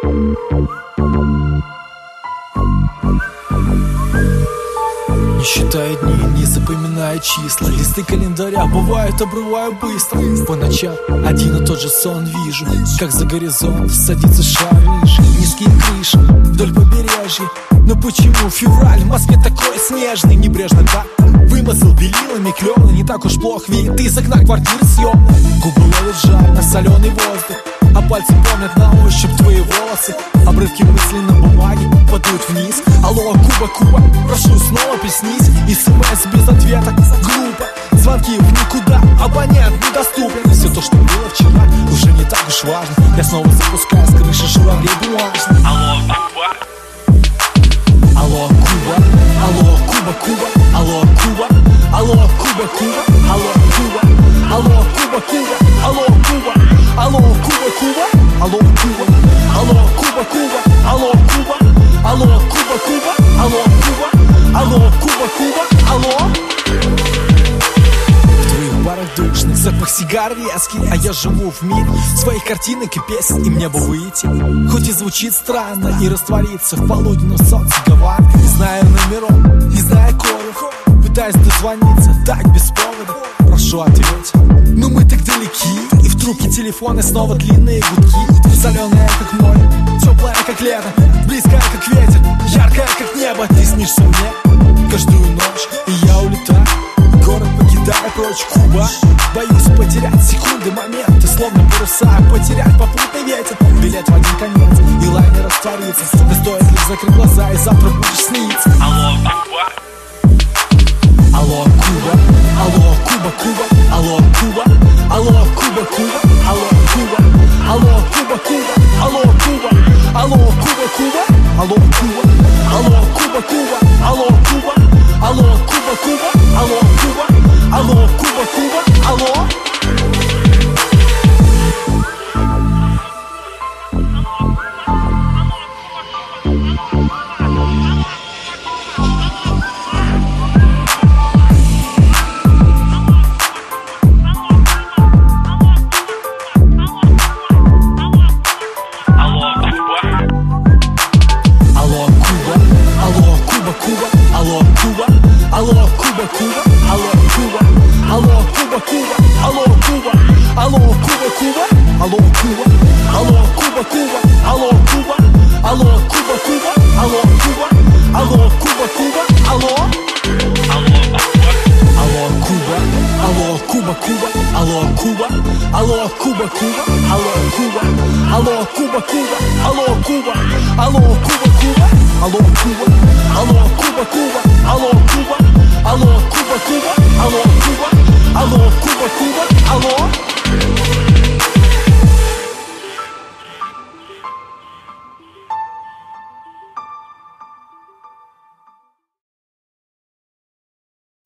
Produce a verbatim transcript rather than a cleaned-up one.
Не считаю дни, не запоминаю числа. Листы календаря бывают, обрываю быстро. По ночам один и тот же сон вижу, как за горизонт садится шар выше. Низкие крыши вдоль побережья. Но почему февраль в Москве такой снежный? Небрежно так вымазал белилами клёвно. Не так уж плохо видит из окна квартиры съемной. Губы ловят жар на соленый воздух, а пальцы помнят на ощупь твои волосы. Обрывки мыслей на бумаге падают вниз. Алло, Куба, Куба, прошу снова приснись. И смс без ответа, глупо. Звонки в никуда, абонент недоступен. Все то, что было вчера, уже не так уж важно. Я снова запускаю с крыши журавлей бумажных. Алло, Куба. Алло, Куба, алло, Куба, Куба, алло, Куба, алло, Куба, Куба, алло, Куба, алло, Куба, Куба, алло, Куба, алло, Куба, Куба, алло, Куба, алло, Куба, Куба, алло, Куба, алло, Куба, Куба, алло, Куба, алло, Куба, Куба, алло. В твоих барах душных запах сигар резкий, а я живу в мире своих картинок и песен, и мне бы выйти, хоть и звучит странно, и раствориться в полуденном солнце Гаваны. Не знаю номеров, не знаю кодов, пытаюсь дозвониться так без повода. Прошу ответь, но мы так далеки, и в трубке телефона снова длинные гудки. Соленая как море, теплая как лето, близкая как ветер, яркая как небо. Ты снишься мне каждую ночь, и я улетаю, город покидая прочь. Куба, боюсь потерять секунды, моменты, словно паруса, потерять попутный ветер. Билет в один конец, и лайнер растворится. Да стоит лишь закрыть глаза, и завтра будешь сниться. Алло, Куба. Алло, Куба, алло, Куба, Куба, алло, Куба, алло, Куба, Куба, алло, Куба, алло, Куба, Куба, алло, Куба, алло, Куба, Куба, алло, Куба, алло, Куба, Куба, алло, Куба, алло, Куба, Куба, алло, Куба, алло, Куба, Куба, алло. Алло, Куба, Куба, алло, Куба, алло, Куба, Куба, алло, Куба, алло, Куба, Куба, алло, Куба, алло, Куба, Куба, алло, Куба, алло, Куба, Куба, алло, Куба, алло, Куба, Куба, алло. Алло, Куба, алло, Куба, Куба, алло, Куба, алло, Куба, Куба, алло, Куба, алло, Куба, Куба, алло, Куба, алло, Куба, Куба, алло, Куба, алло, Куба, Куба, алло, Куба, алло, Куба, Куба, алло, Куба, алло, Куба, Куба, алло.